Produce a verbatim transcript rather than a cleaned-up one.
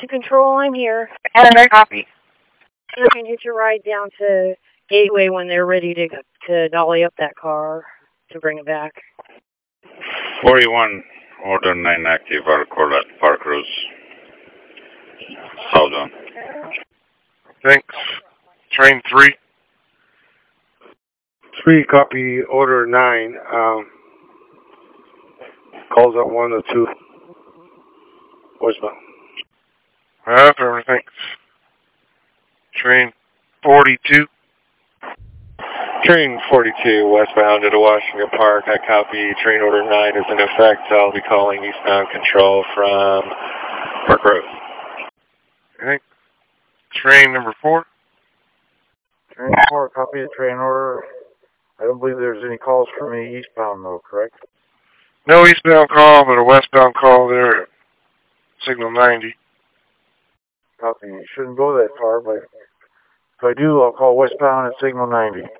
to Control, I'm here. Another copy. You can hit your ride down to Gateway when they're ready to to dolly up that car to bring it back. forty-one, Order nine active, Arcor at Park Rose. Southbound. Thanks. Train three. Three, copy order nine. Um, calls at one or two. Voicemail. Affirmative, thanks. Train forty-two. Train forty-two, westbound to Washington Park. I copy. Train order nine is in effect. I'll be calling eastbound control from Park Road. Thanks. Train number four. Train four, copy the train order. I don't believe there's any calls for me eastbound though, correct? No eastbound call, but a westbound call there at signal ninety. Copy. You shouldn't go that far, but if I do, I'll call westbound at signal ninety.